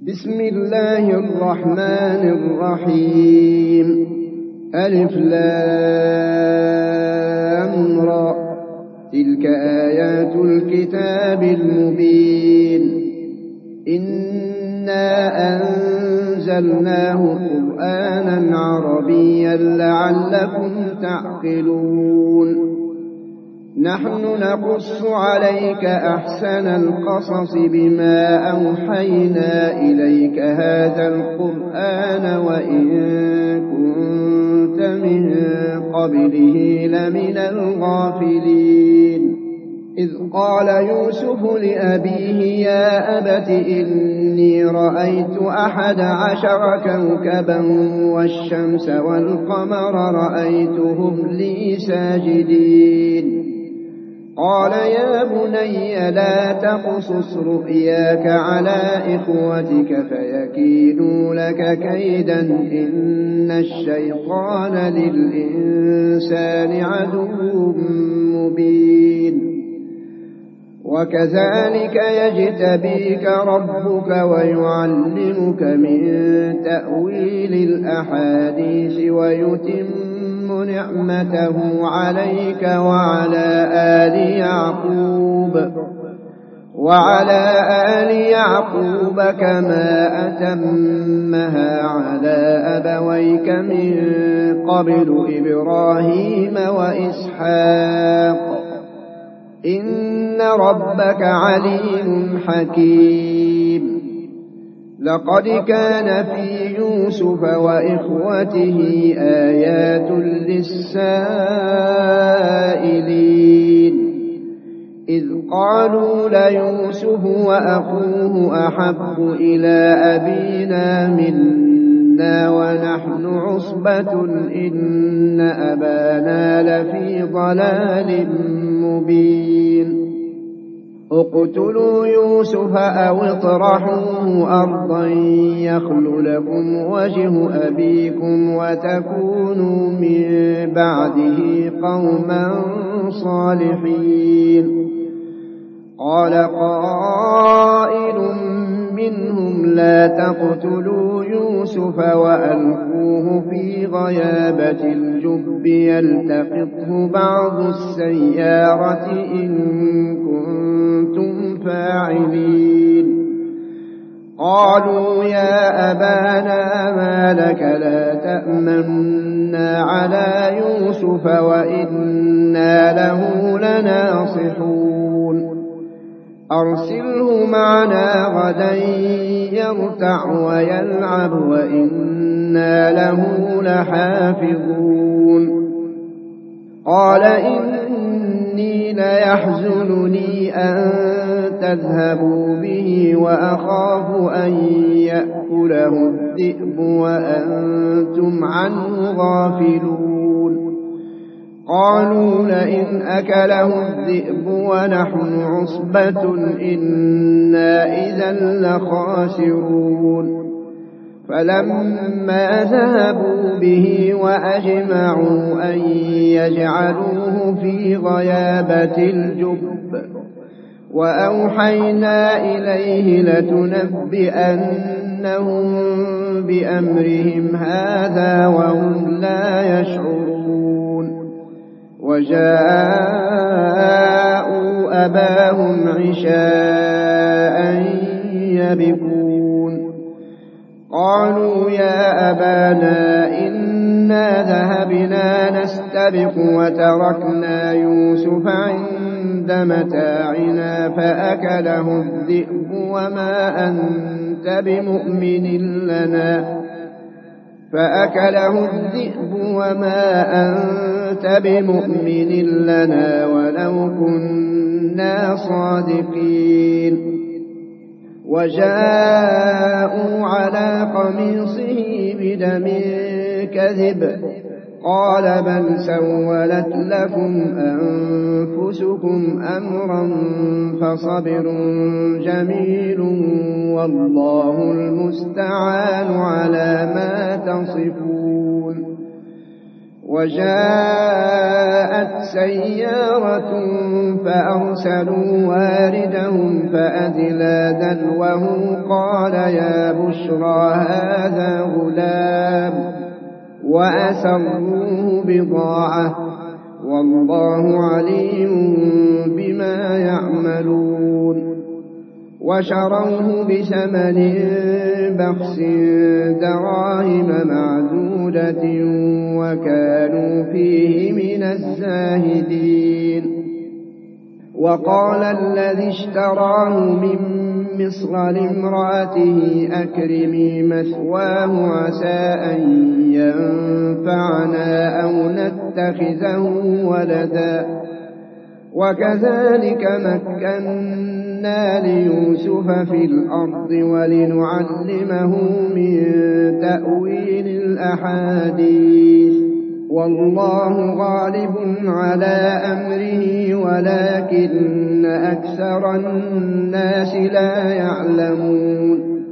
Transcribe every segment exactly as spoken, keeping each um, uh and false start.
بسم الله الرحمن الرحيم. ألف لام را، تلك آيات الكتاب المبين. إنا أنزلناه قرآنا عربيا لعلكم تعقلون. نحن نقص عليك أحسن القصص بما أوحينا إليك هذا القرآن وإن كنت من قبله لمن الغافلين. إذ قال يوسف لأبيه يا أبت إني رأيت أحد عشر كوكبا والشمس والقمر رأيتهم لي ساجدين. قال يا بني لا تقصص رؤياك على إخوتك فيكيدوا لك كيدا إن الشيطان للإنسان عدو مبين. وكذلك يجتبيك ربك ويعلمك من تأويل الأحاديث ويتم نعمته عليك وعلى آل يعقوب وعلى آل يعقوب كما أتمها على أبويك من قبل إبراهيم وإسحاق إن ربك عليم حكيم. لقد كان في يوسف وإخوته آيات للسائلين إذ قالوا ليوسف وأخوه أحب إلى أبينا منا ونحن عصبة إن أبانا لفي ضلال مبين. اقتلوا يوسف أو اطرحوه أرضا يخل لكم وجه أبيكم وتكونوا من بعده قوما صالحين. قال قائل منهم لا تقتلوا يوسف وألقوه في غيابة الجب يلتقطه بعض السيارة إن كنتم فاعلين. قالوا يا أبانا ما لك لا تأمنا على يوسف وإنا له لناصحون. أرسله معنا غدا يرتع ويلعب وإنا له لحافظون. قال إني ليحزنني أن تذهبوا به وأخاف أن يأكله الذئب وأنتم عنه غافلون. قالوا لئن أكله الذئب ونحن عصبة إنا إذا لخاسرون. فلما ذهبوا به وأجمعوا أن يجعلوه في غيابة الجب وأوحينا إليه لتنبئنهم بأمرهم هذا وهم لا يشعرون. وجاءوا أباهم عشاء يبكون. قالوا يا أبانا إنا ذهبنا نستبق وتركنا يوسف عند متاعنا فأكله الذئب وما أنت بمؤمن لنا فأكله الذئب وما أنت بمؤمن لنا ولو كنا صادقين. وجاءوا على قميصه بدم كذب قال بل سولت لكم أنفسكم أمرا فصبر جميل والله المستعان على ما تصفون. وجاءت سيارة فأرسلوا واردهم فأدلى دلوه قال يا بشرى هذا غلام وأسروه بضاعة والله عليم بما يعملون وشروه بثمن بخس دراهم معدودة وكانوا فيه من الزاهدين وقال الذي اشتراه من مصر لامرأته أكرمي مثواه عسى أن ينفعنا أو نتخذه ولدا وكذلك مكنا ليوسف في الأرض ولنعلمه من تأويل الأحاديث والله غالب على أمره ولكن أكثر الناس لا يعلمون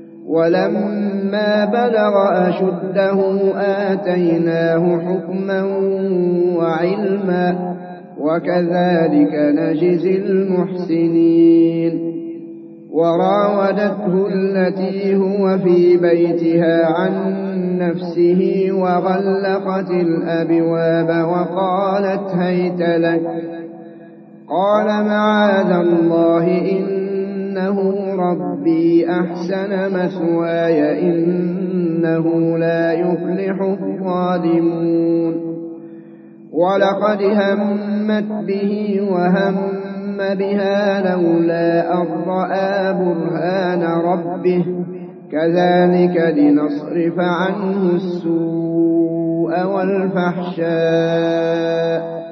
ولما بلغ أشده آتيناه حكما وعلما وكذلك نجزي المحسنين وراودته التي هو في بيتها عن نفسه وغلقت الأبواب وقالت هيت لك قال معاذ الله إنه ربي أحسن مثواي إنه لا يفلح الظالمون ولقد همت به وهم بها لولا أن رأى برهان ربه كذلك لنصرف عنه السوء والفحشاء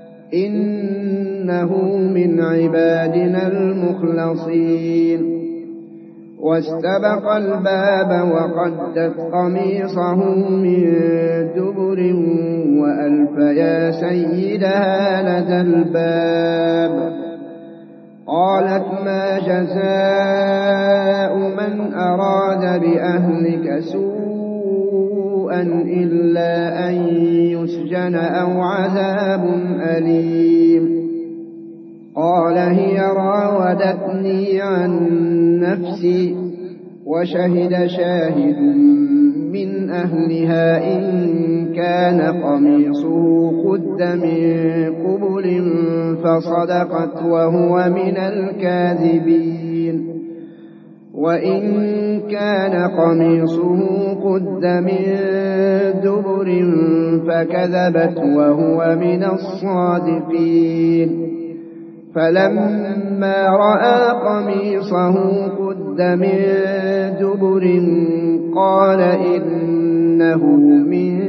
إنه من عبادنا المخلصين واستبق الباب وقدت قميصه من دبر وألف يا سيدها لدى الباب قالت ما جزاء من أراد بأهلك سوءا إلا أن يسجن أو عذاب أليم قال هي راودتني عن نفسي وشهد شاهد من أهلها إن كان قميصه قد من قبل فصدقت وهو من الكاذبين وإن كان قميصه قد من دبر فكذبت وهو من الصادقين فلما رأى قميصه قد من دبر قال إنه من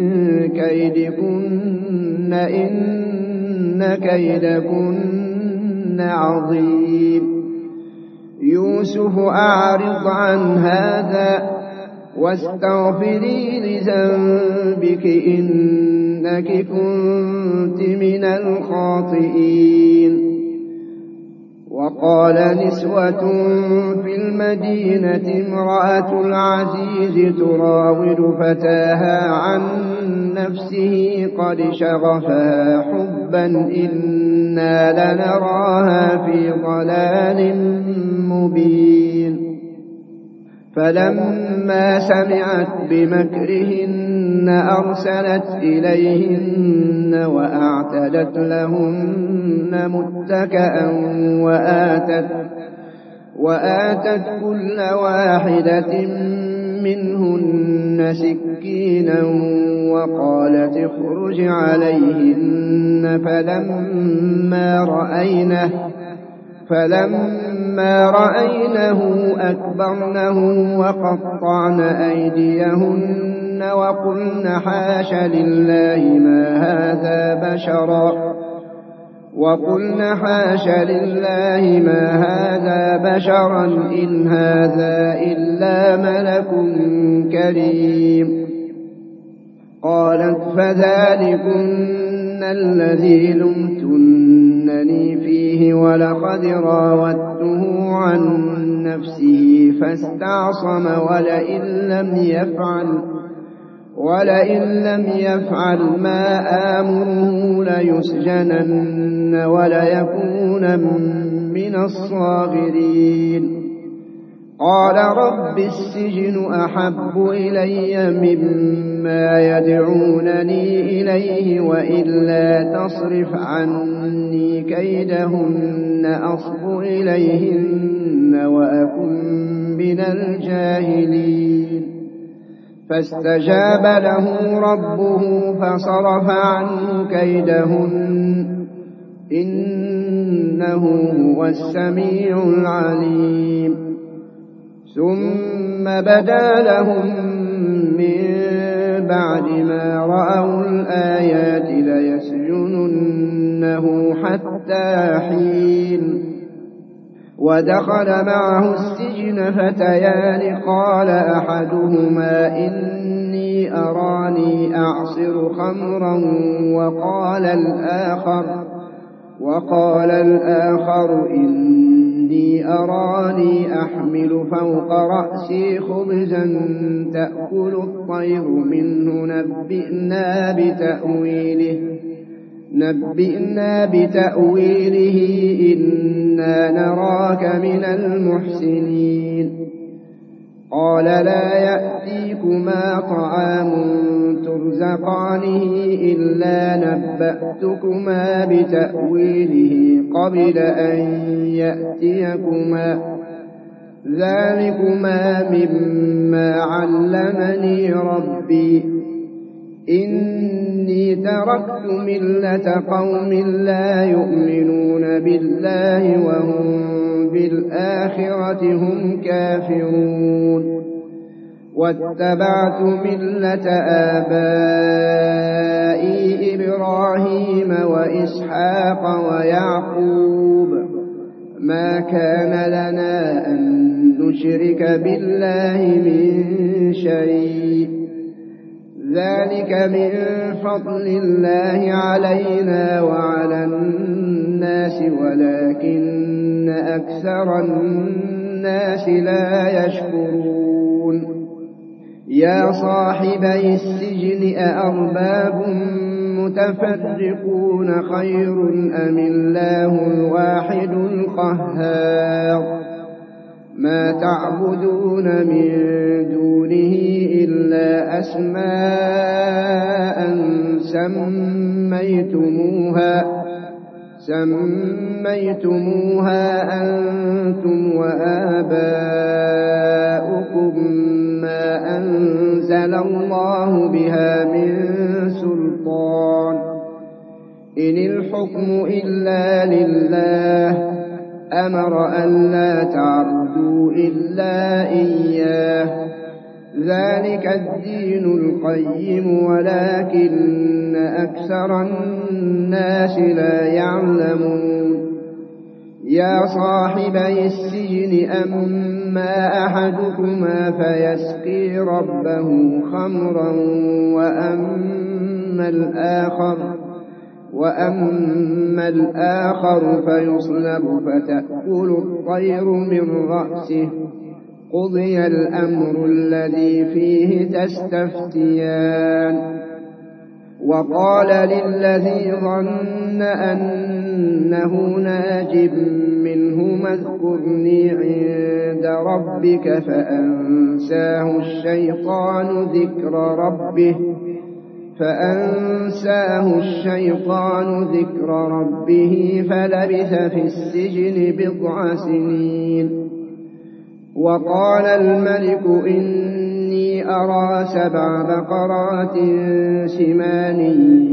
كيدكن إن كيدكن عظيم يوسف أعرض عن هذا واستغفري لذنبك إنك كنت من الخاطئين وقال نسوة في المدينة امرأة العزيز تراود فتاها عن نفسه قد شغفها حبا إنا لنراها في ضلال مبين فلما سمعت بمكرهن أرسلت إليهن وأعتدت لهن متكئا وآتت, وآتت كل واحدة منهن سكينا وقالت اخرج عليهن فلما رأينه فلما رأينه أكبرنه وقطعن أيديهن وقلن حاش لله ما هذا بشرا وقلن حاش لله ما هذا بشرا إن هذا إلا ملك كريم قالت فذلكن الذي لمتنني فيه ولقد راودته عن نفسه فاستعصم ولئن لم يفعل ولئن لم يفعل ما آمره ليسجنن وليكونن من الصاغرين. قال رب السجن أحب إلي مما يدعونني إليه وإلا تصرف عني كيدهن أصب إليهن وأكن من الجاهلين. فاستجاب له ربه فصرف عنه كيدهن إنه هو السميع العليم. ثم بدا لهم من بعد ما رأوا الآيات ليسجننه حتى حين. ودخل معه السجن فتيان قال أحدهما إني أراني أعصر خمرا وقال الآخر وقال الآخر إني أراني أحمل فوق رأسي خبزا تأكل الطير منه نبئنا بتأويله نبئنا بتأويله إنا نراك من المحسنين. قال لا يأتيكما طعام ترزقانه إلا نبأتكما بتأويله قبل أن يأتيكما ذلكما مما علمني ربي إني تركت ملة قوم لا يؤمنون بالله وهم بالآخرة هم كافرون. واتبعت ملة آبائي إبراهيم وإسحاق ويعقوب ما كان لنا أن نشرك بالله من شيء ذلك من فضل الله علينا وعلى الناس ولكن أكثر الناس لا يشكرون. يا صاحبي السجن أأرباب متفرقون خير أم الله الواحد القهار. ما تعبدون من دونه إلا أسماء سميتموها سميتموها أنتم وآباؤكم ما أنزل الله بها من سلطان إن الحكم إلا لله أمر أن لا تعبدوا إلا إياه ذلك الدين القيم ولكن أكثر الناس لا يعلمون. يا صاحبي السجن أما أحدكما فيسقي ربه خمرا وأما الآخر وأما الآخر فيصلب فتأكل الطير من رأسه قضي الأمر الذي فيه تستفتيان. وقال للذي ظن أنه ناج منهما اذكرني عند ربك فأنساه الشيطان ذكر ربه فأنساه الشيطان ذكر ربه فلبث في السجن بضع سنين. وقال الملك إني أرى سبع بقرات سمان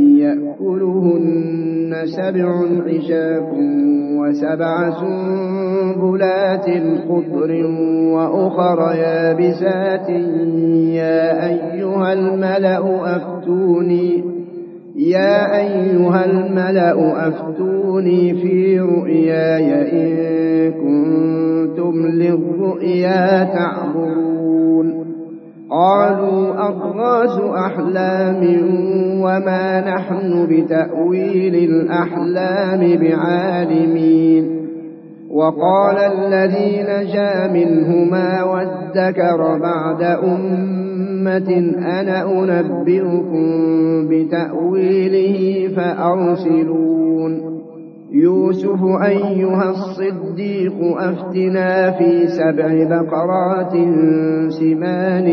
يأكلهن سبع عجاف وسبع سنبلات خضر وأخر يابسات يا أيها الملأ أفتوني يا أيها الملأ أفتوني في رؤياي إن كنتم للرؤيا تعبرون. قالوا أضغاث أحلام وما نحن بتأويل الأحلام بعالمين وقال الذي نجا منهما وادكر بعد أمة أنا أنبئكم بتأويله فأرسلون يوسف أيها الصديق أفتنا في سبع بقرات سمان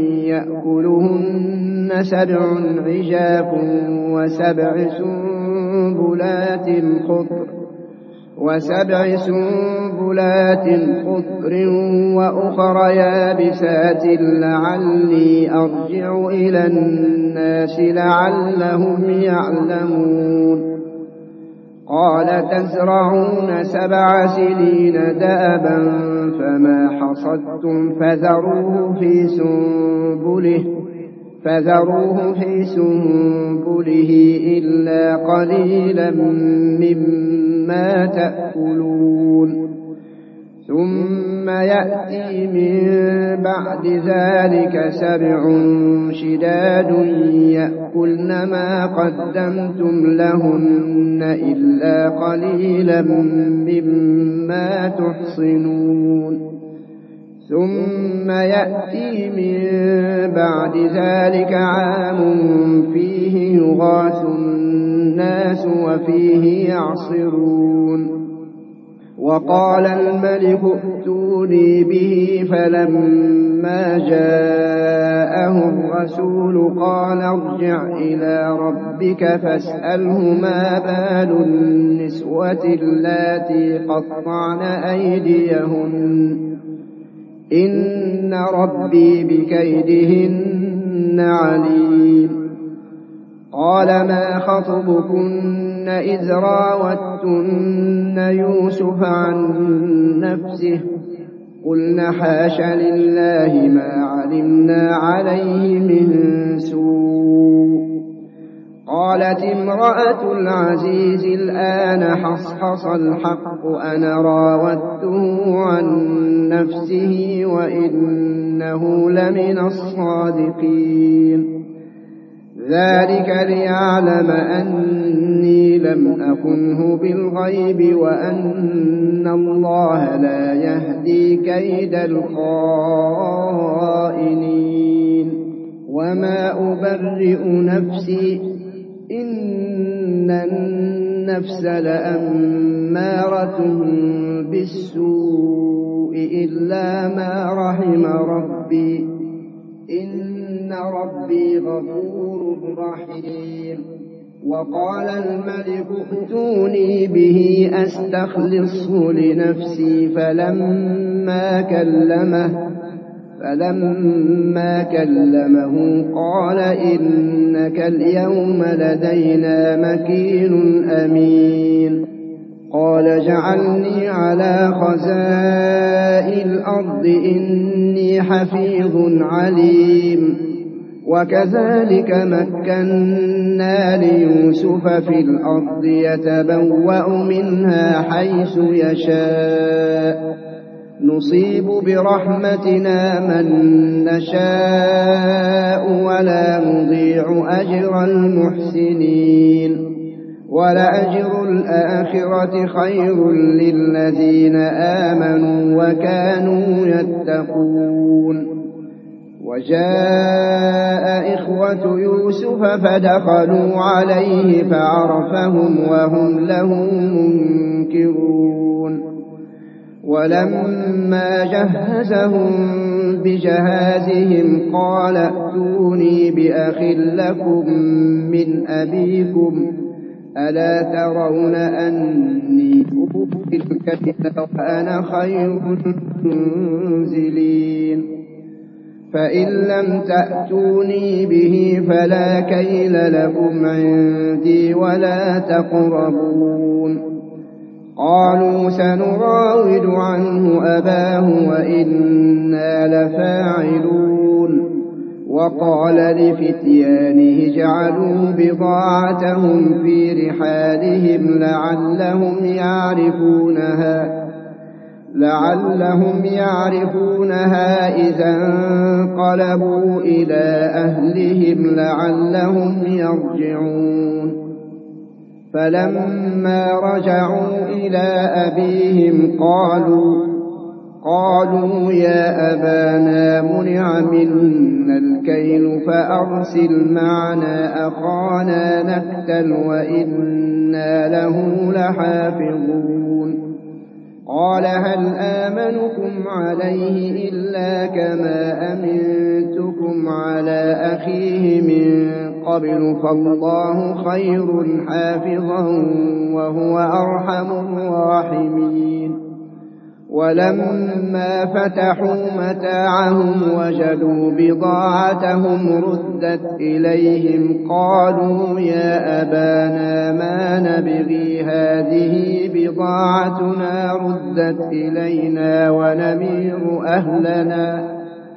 يأكلهن سبع عجاف وسبع سنبلات خضر وسبع سنبلات خضر وأخر يابسات لعلي أرجع إلى الناس لعلهم يعلمون قال تزرعون سبع سنين دابا فما حصدتم فذروه في سنبله فذروه في سنبله إلا قليلا مما تأكلون ثم يأتي من بعد ذلك سبع شداد يأكلن ما قدمتم لهن إلا قليلا مما تحصنون ثم يأتي من بعد ذلك عام فيه يغاث الناس وفيه يعصرون وقال الملك ائتوني به فلما جاءه الرسول قال ارجع إلى ربك فاسأله ما بال النسوة اللاتي قطعن أيديهن إن ربي بكيدهن عليم قال ما خطبكن إذ راوتن يوسف عن نفسه قلنا حاش لله ما علمنا عليه من سوء قالت امرأة العزيز الآن حصحص الحق أنا راودته عن نفسه وإنه لمن الصادقين ذلك ليعلم أني لم أخنه بالغيب وأن الله لا يهدي كيد الخائنين وما أبرئ نفسي إن النفس لأمارة بالسوء إلا ما رحم ربي إن ربي غفور رحيم وقال الملك ائتوني به أستخلصه لنفسي فلما كلمه فلما كلمه قال إنك اليوم لدينا مكين أمين قال اجعلني على خزائن الأرض إني حفيظ عليم وكذلك مكنا ليوسف في الأرض يتبوأ منها حيث يشاء نصيب برحمتنا من نشاء ولا نضيع أجر المحسنين ولأجر الآخرة خير للذين آمنوا وكانوا يتقون وجاء إخوة يوسف فدخلوا عليه فعرفهم وهم له منكرون ولما جهزهم بجهازهم قال ائتوني بأخ لكم من أبيكم ألا ترون أني أوفي الكيل وأنا خير المنزلين فإن لم تأتوني به فلا كيل لكم عندي ولا تقربون قالوا سنراود عنه أباه وإنا لفاعلون وقال لفتيانه اجعلوا بضاعتهم في رحالهم لعلهم يعرفونها لعلهم يعرفونها إذا انقلبوا إلى أهلهم لعلهم يرجعون فلما رجعوا إلى أبيهم قالوا قالوا يا أبانا منع منا الكيل فأرسل معنا أخانا نكتل وإنا له لحافظون قال هل آمنكم عليه إلا كما أمنتكم على أخيه من قبل فالله خير حافظا وهو أرحم الراحمين ولما فتحوا متاعهم وجدوا بضاعتهم ردت إليهم قالوا يا أبانا ما نبغي هذه بضاعتنا ردت إلينا ونمير أهلنا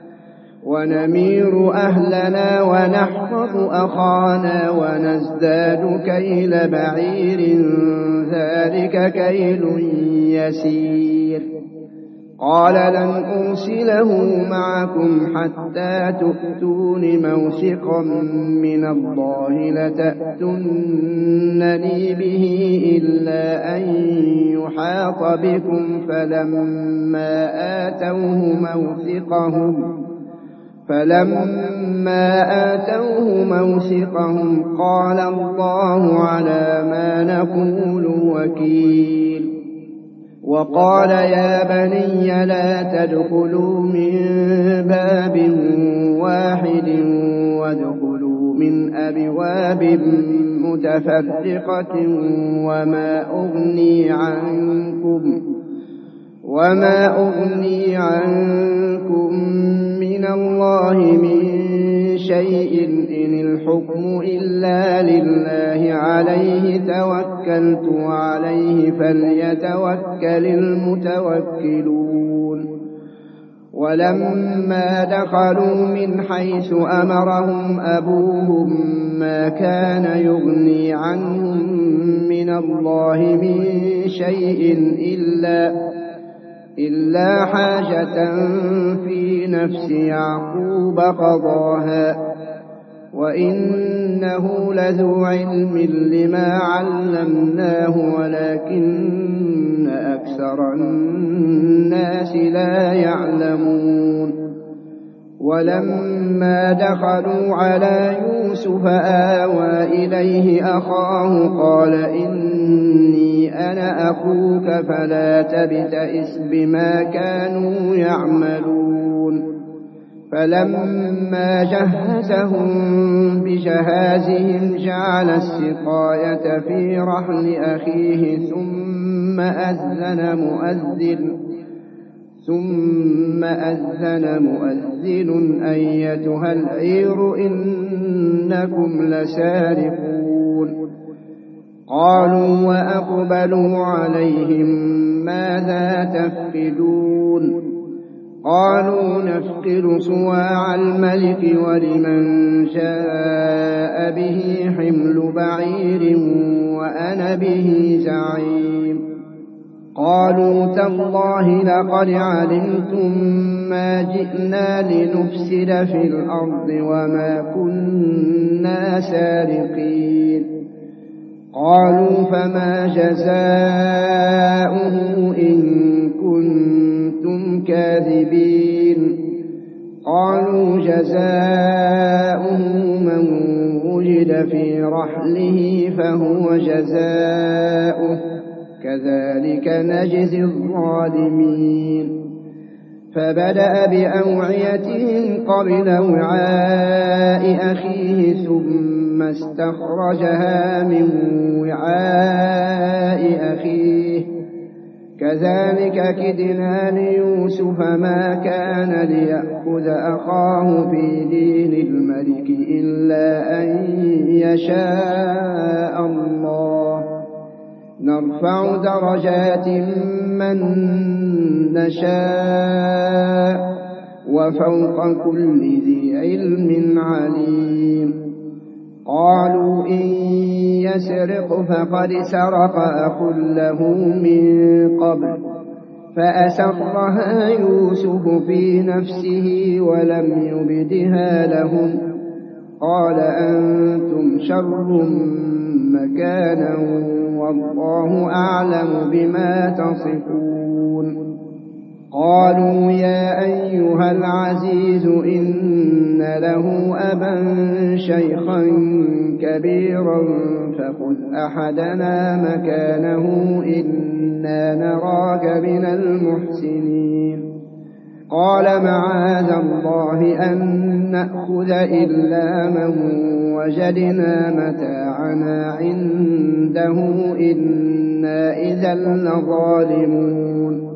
ونمير أهلنا ونحفظ أخانا ونزداد كيل بعير ذلك كيل يسير قال لن أرسله معكم حتى تؤتون موثقا من الله لتأتونني به إلا أن يحاط بكم فلما آتوه موثقهم فلما آتوه موثقهم قال الله على ما نقول وكيل وقال يا بني لا تدخلوا من باب واحد وادخلوا من أبواب متفرقة وما أغني عنكم وما أغني عنكم من الله من شيء إن الحكم إلا لله عليه توكلت وعليه فليتوكل المتوكلون ولما دخلوا من حيث أمرهم أبوهم ما كان يغني عنهم من الله من شيء إلا إلا حاجة في نفس يعقوب قضاها وإنه لذو علم لما علمناه ولكن أكثر الناس لا يعلمون ولما دخلوا على يوسف آوى إليه أخاه قال إني أنا أخوك فلا تبتئس بما كانوا يعملون فلما جهزهم بجهازهم جعل السقاية في رحل أخيه ثم أذن مؤذن ثم أذن مؤذن أيتها العير إنكم لسارقون قالوا وأقبلوا عليهم ماذا تفقدون قالوا نفقد صواع الملك ولمن جاء به حمل بعير وأنا به زعيم قالوا تالله لقد علمتم ما جئنا لنفسد في الأرض وما كنا سارقين قالوا فما جزاؤه إن كنتم كاذبين قالوا جزاؤه من وجد في رحله فهو جزاؤه كذلك نجزي الظالمين فبدأ بأوعيتهم قبل وعاء أخيه ثم استخرجها من وعاء أخيه كذلك كدنا ليوسف ما كان ليأخذ أخاه في دين الملك إلا أن يشاء الله نرفع درجات من نشاء وفوق كل ذي علم عليم قالوا إن يسرق فقد سرق أخ له من قبل فأسرها يوسف في نفسه ولم يبدها لهم قال أنتم شر مكانا والله أعلم بما تصفون. قالوا يا أيها العزيز إن له أبا شيخا كبيرا فخذ أحدنا مكانه إنا نراك من المحسنين. قال معاذ الله أن نأخذ إلا من وجدنا متاعنا عنده إنا إذا لظالمون.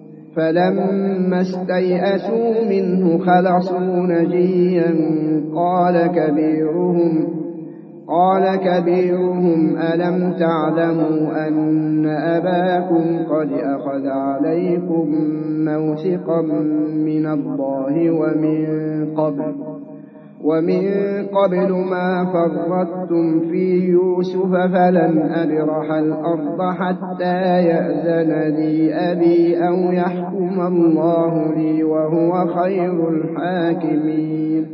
فلما استيئسوا منه خلصوا نجيا قال كبيرهم قال كبيرهم ألم تعلموا أن أباكم قد أخذ عليكم موثقا من الله ومن قبل ومن قبل ما فرطتم في يوسف فلن أبرح الأرض حتى يأذن لي أبي أو يحكم الله لي وهو خير الحاكمين.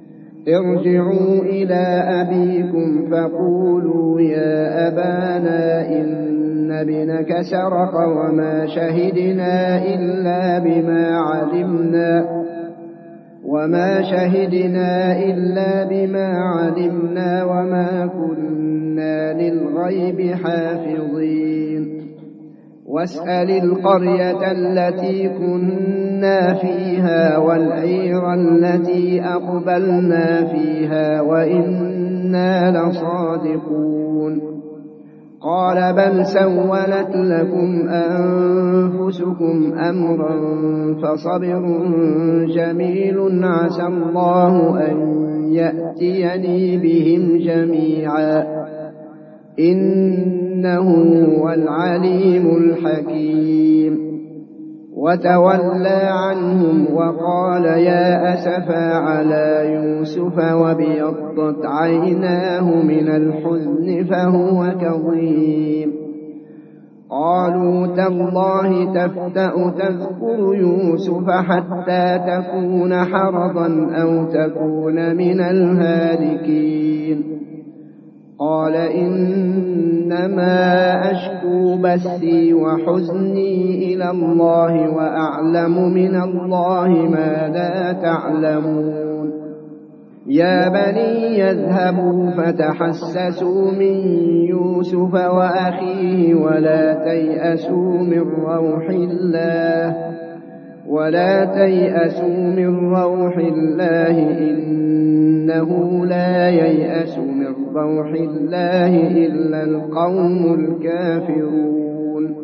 ارجعوا إلى أبيكم فقولوا يا أبانا إن ابنك سرق وما شهدنا إلا بما علمنا وما شهدنا إلا بما علمنا وما كنا للغيب حافظين. واسأل القرية التي كنا فيها والعير التي أقبلنا فيها وإنا لصادقون. قال بل سولت لكم أنفسكم أمرا فصبر جميل عسى الله أن يأتيني بهم جميعا إنه هو العليم الحكيم. وتولى عنهم وقال يا أسفا على يوسف وابيضت عيناه من الحزن فهو كظيم. قالوا تالله تفتأ تذكر يوسف حتى تكون حرضا أو تكون من الهالكين. قال إنما أشكو بثي وحزني إلى الله وأعلم من الله ما لا تعلمون. يا بني يذهبوا فتحسسوا من يوسف وأخيه ولا تيأسوا من روح الله ولا تيأسوا من روح الله إنه لا ييأس من روح الله إلا القوم الكافرون.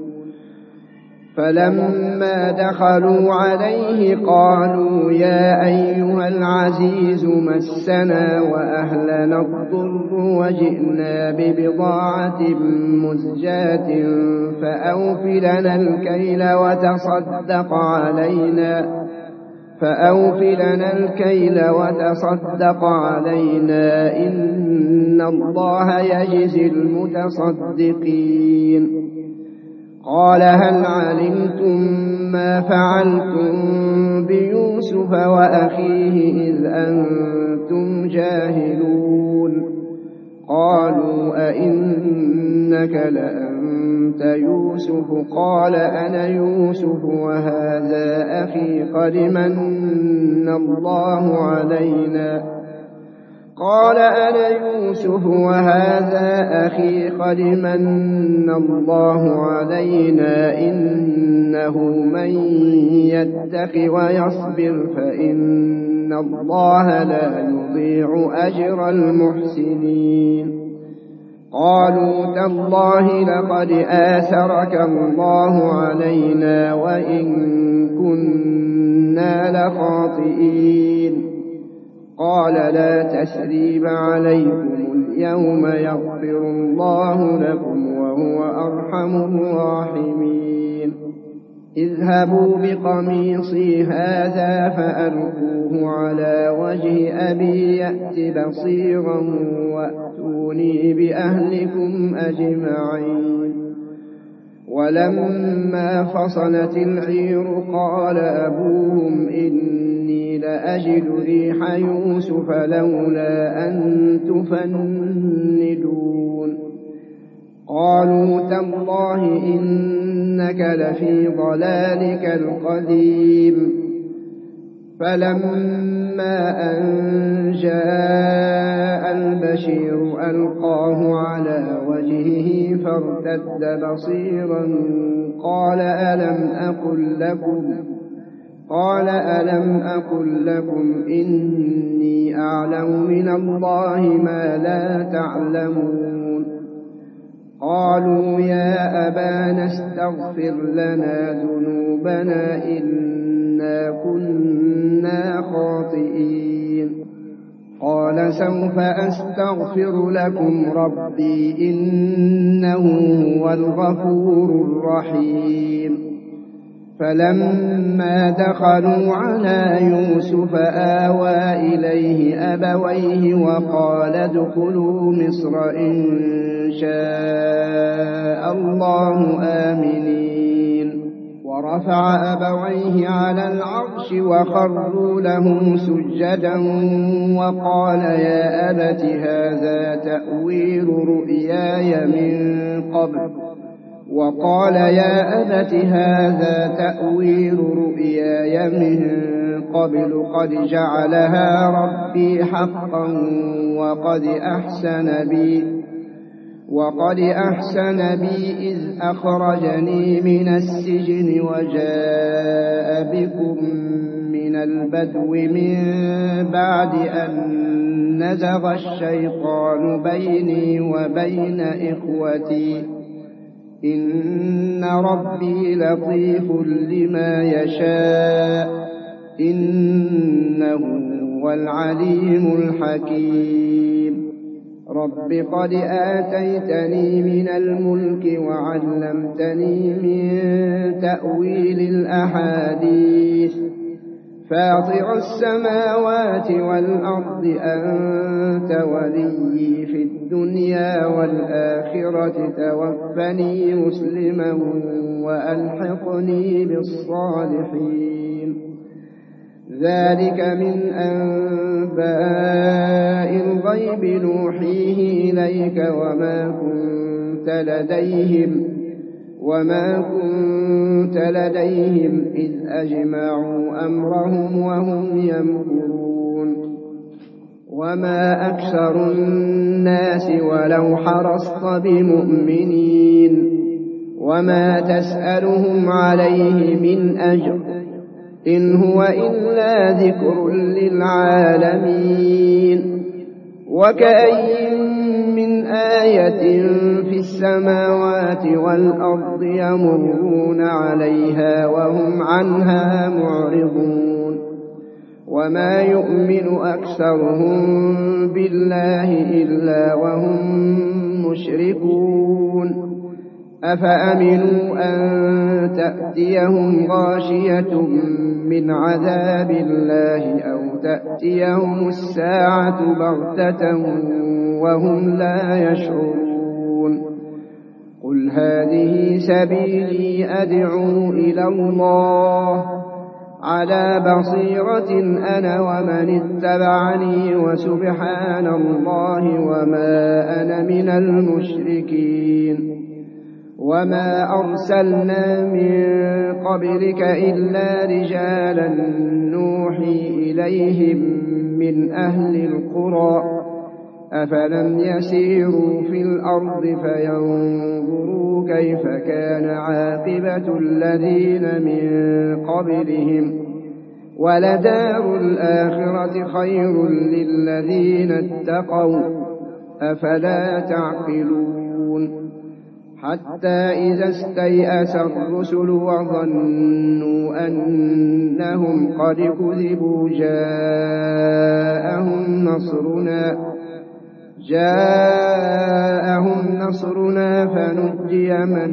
فلما دخلوا عليه قالوا يا أيها العزيز مسنا وأهلنا الضر وجئنا ببضاعة مزجاة فأوفلنا الكيل وتصدق علينا فأوفلنا الكيل وتصدق علينا إن الله يجزي المتصدقين. قال هل علمتم ما فعلتم بيوسف وأخيه إذ أنتم جاهلون؟ قالوا أئنك لأنت يوسف؟ قال أنا يوسف وهذا أخي قد من الله علينا قال أنا يوسف وهذا أخي قد من الله علينا إنه من يتق ويصبر فإن الله لا يضيع أجر المحسنين. قالوا تالله لقد آثرك الله علينا وإن كنا لخاطئين. قال لا تثريب عليكم اليوم يغفر الله لكم وهو أرحم الراحمين. اذهبوا بقميصي هذا فألقوه على وجه أبي يأت بصيرا وأتوني بأهلكم أجمعين. ولما فصلت العير قال أبوهم إني لأجد ريح يوسف لولا أن تفندون قالوا تالله إنك لفي ضلالك القديم فلما أن جاء البشير ألقاه على وجهه فارتد بصيرا قال ألم أقل لكم قال ألم أقل لكم إني أعلم من الله ما لا تعلمون قالوا يا أبانا استغفر لنا ذنوبنا إنا كنا خاطئين قال سوف أستغفر لكم ربي إنه هو الغفور الرحيم فلما دخلوا على يوسف آوى إليه أبويه وقال ادخلوا مصر إن شاء الله آمنين ورفع أبويه على العرش وخروا له سجدا وقال يا أبت هذا تأويل رؤياي من قبل وقال يا أبت هذا تأويل رؤياي من قبل قد جعلها ربي حقا وقد أحسن بي وقد أحسن بي إذ أخرجني من السجن وجاء بكم من البدو من بعد أن نزغ الشيطان بيني وبين إخوتي إن ربي لطيف لما يشاء إنه هو العليم الحكيم رب قد آتيتني من الملك وعلمتني من تأويل الأحاديث فاطر السماوات والأرض أنت ولي في الدنيا والآخرة توفني مسلما وألحقني بالصالحين ذلك من أنباء الغيب نوحيه إليك وما كنت لديهم وما كنت لديهم إذ أجمعوا أمرهم وهم يمكرون وما أكثر الناس ولو حرصت بمؤمنين وما تسألهم عليه من أجر إن هو إلا ذكر للعالمين وكأي من آية في السماوات والأرض يمرون عليها وهم عنها معرضون وما يؤمن أكثرهم بالله إلا وهم مشركون أفأمنوا أن تأتيهم غاشية من عذاب الله أو تأتيهم الساعة بغتة وهم لا يشعرون قل هذه سبيلي أدعو إلى الله على بصيرة أنا ومن اتبعني وسبحان الله وما أنا من المشركين وما أرسلنا من قبلك إلا رجالا نوحي إليهم من أهل القرى أفلم يسيروا في الأرض فينظروا كيف كان عاقبة الذين من قبلهم ولدار الآخرة خير للذين اتقوا أفلا تعقلون حتى إذا استيأس الرسل وظنوا أنهم قد كذبوا جاءهم نصرنا جاءهم نصرنا فنجي من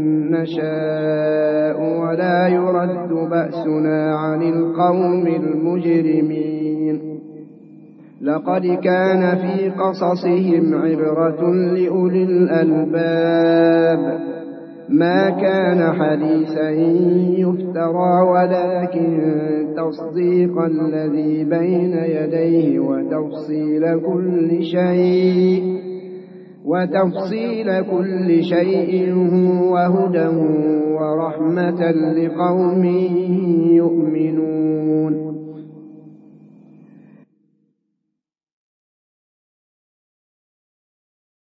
نشاء ولا يرد بأسنا عن القوم المجرمين لقد كان في قصصهم عبرة لأولي الألباب ما كان حديثا يفترى ولكن تصديق الذي بين يديه وتفصيل كل شيء وتفصيل كل شيء وهدى ورحمة لقوم يؤمنون